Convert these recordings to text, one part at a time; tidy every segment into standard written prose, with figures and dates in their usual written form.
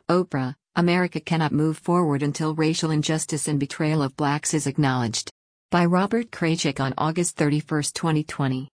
Oprah, America cannot move forward until racial injustice and betrayal of blacks is acknowledged. By Robert Kraychik on August 31, 2020.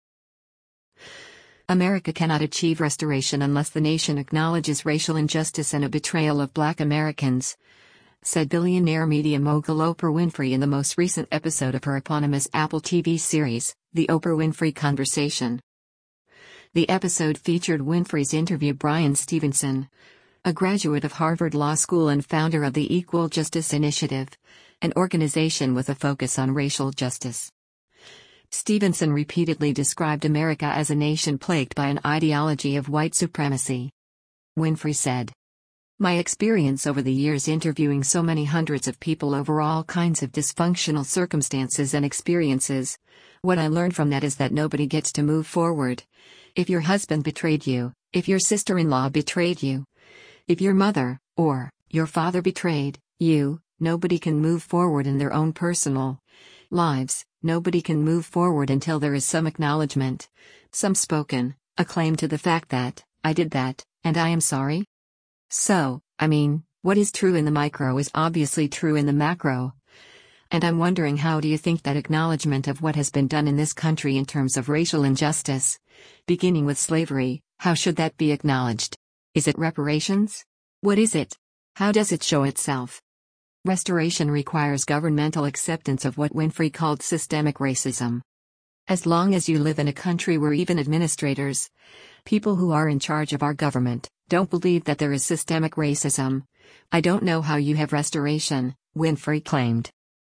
America cannot achieve restoration unless the nation acknowledges racial injustice and a betrayal of black Americans, said billionaire media mogul Oprah Winfrey in the most recent episode of her eponymous Apple TV series, The Oprah Winfrey Conversation. The episode featured Winfrey's interview Bryan Stevenson, a graduate of Harvard Law School and founder of the Equal Justice Initiative, an organization with a focus on racial justice. Stevenson repeatedly described America as a nation plagued by an ideology of white supremacy. Winfrey said, "My experience over the years interviewing so many hundreds of people over all kinds of dysfunctional circumstances and experiences, what I learned from that is that nobody gets to move forward. If your husband betrayed you, if your sister-in-law betrayed you, if your mother, or your father betrayed you, nobody can move forward in their own personal lives. Nobody can move forward until there is some acknowledgement, some spoken, a claim to the fact that, I did that, and I am sorry." So, what is true in the micro is obviously true in the macro. And I'm wondering, how do you think that acknowledgement of what has been done in this country in terms of racial injustice, beginning with slavery, how should that be acknowledged? Is it reparations? What is it? How does it show itself? Restoration requires governmental acceptance of what Winfrey called systemic racism. As long as you live in a country where even administrators, people who are in charge of our government, don't believe that there is systemic racism, I don't know how you have restoration, Winfrey claimed.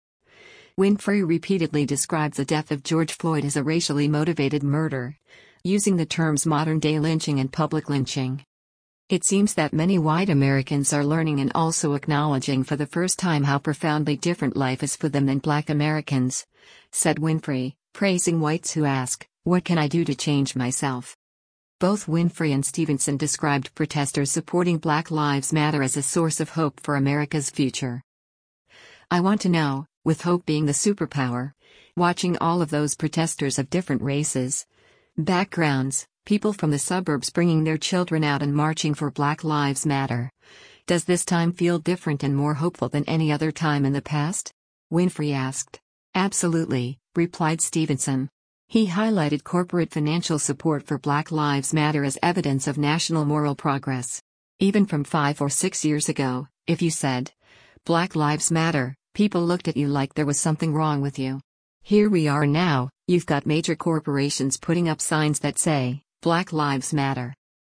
Winfrey repeatedly described the death of George Floyd as a racially motivated murder, using the terms modern-day lynching and public lynching. It seems that many white Americans are learning and also acknowledging for the first time how profoundly different life is for them than black Americans, said Winfrey, praising whites who ask, "What can I do to change myself?" Both Winfrey and Stevenson described protesters supporting Black Lives Matter as a source of hope for America's future. "I want to know, with hope being the superpower, watching all of those protesters of different races, backgrounds, people from the suburbs bringing their children out and marching for Black Lives Matter. Does this time feel different and more hopeful than any other time in the past?" Winfrey asked. "Absolutely," replied Stevenson. He highlighted corporate financial support for Black Lives Matter as evidence of national moral progress. Even from 5 or 6 years ago, if you said, "Black Lives Matter," people looked at you like there was something wrong with you. Here we are now, you've got major corporations putting up signs that say, "Black Lives Matter."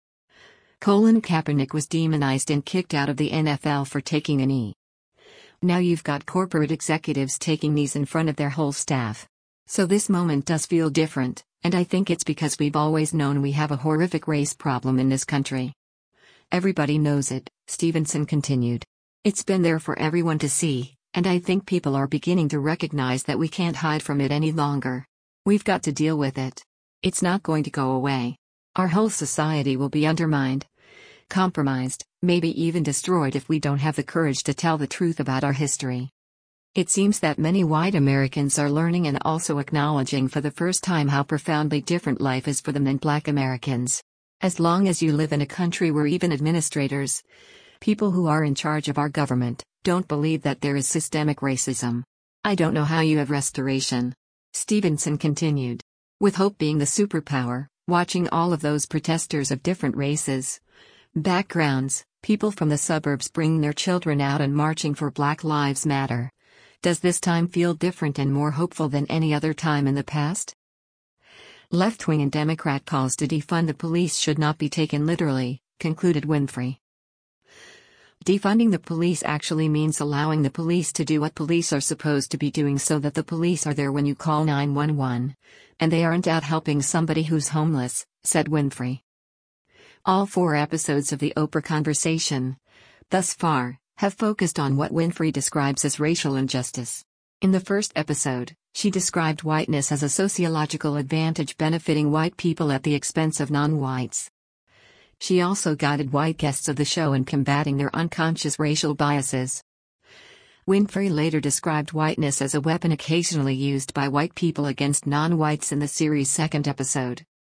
Colin Kaepernick was demonized and kicked out of the NFL for taking a knee. Now you've got corporate executives taking knees in front of their whole staff. So this moment does feel different, and I think it's because we've always known we have a horrific race problem in this country. Everybody knows it, Stevenson continued. It's been there for everyone to see, and I think people are beginning to recognize that we can't hide from it any longer. We've got to deal with it. It's not going to go away. Our whole society will be undermined, compromised, maybe even destroyed if we don't have the courage to tell the truth about our history. It seems that many white Americans are learning and also acknowledging for the first time how profoundly different life is for them than black Americans. As long as you live in a country where even administrators, people who are in charge of our government, don't believe that there is systemic racism, I don't know how you have restoration. Stevenson continued. With hope being the superpower, watching all of those protesters of different races, backgrounds, people from the suburbs bringing their children out and marching for Black Lives Matter. Does this time feel different and more hopeful than any other time in the past? Left-wing and Democrat calls to defund the police should not be taken literally, concluded Winfrey. Defunding the police actually means allowing the police to do what police are supposed to be doing so that the police are there when you call 911, and they aren't out helping somebody who's homeless, said Winfrey. All 4 episodes of the Oprah Conversation, thus far, have focused on what Winfrey describes as racial injustice. In the first episode, she described whiteness as a sociological advantage benefiting white people at the expense of non-whites. She also guided white guests of the show in combating their unconscious racial biases. Winfrey later described whiteness as a weapon occasionally used by white people against non-whites in the series' second episode.